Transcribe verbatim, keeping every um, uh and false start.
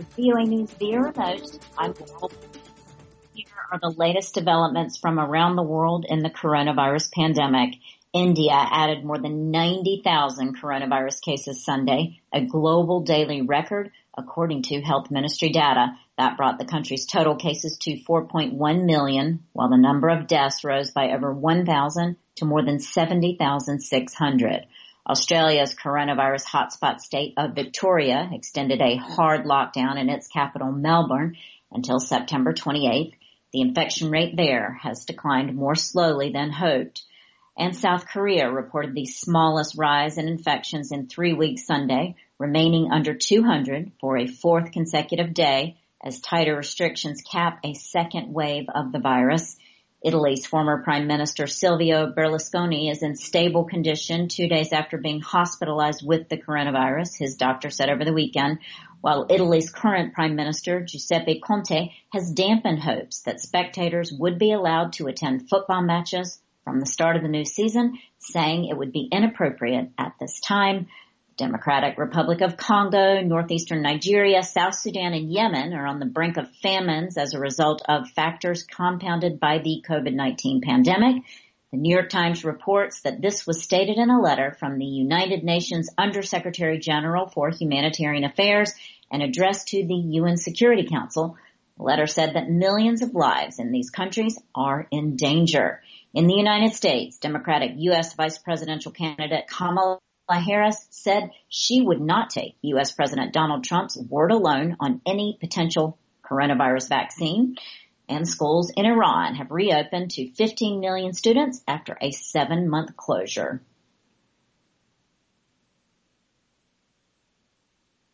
V O A News Bureau Notes. I'm Laurel. Here are the latest developments from around the world in the coronavirus pandemic. India added more than ninety thousand coronavirus cases Sunday, a global daily record, according to Health Ministry data. That brought the country's total cases to four point one million, while the number of deaths rose by over one thousand to more than seventy thousand six hundred. Australia's coronavirus hotspot state of Victoria extended a hard lockdown in its capital, Melbourne, until September twenty-eighth. The infection rate there has declined more slowly than hoped. And South Korea reported the smallest rise in infections in three weeks Sunday, remaining under two hundred for a fourth consecutive day as tighter restrictions cap a second wave of the virus. Italy's former Prime Minister Silvio Berlusconi is in stable condition two days after being hospitalized with the coronavirus, his doctor said over the weekend, while Italy's current Prime Minister Giuseppe Conte has dampened hopes that spectators would be allowed to attend football matches from the start of the new season, saying it would be inappropriate at this time. Democratic Republic of Congo, northeastern Nigeria, South Sudan, and Yemen are on the brink of famines as a result of factors compounded by the COVID nineteen pandemic. The New York Times reports that this was stated in a letter from the United Nations Undersecretary General for Humanitarian Affairs and addressed to the U N Security Council. The letter said that millions of lives in these countries are in danger. In the United States, Democratic U S Vice Presidential candidate Kamala Harris said she would not take U S President Donald Trump's word alone on any potential coronavirus vaccine. And schools in Iran have reopened to fifteen million students after a seven-month closure.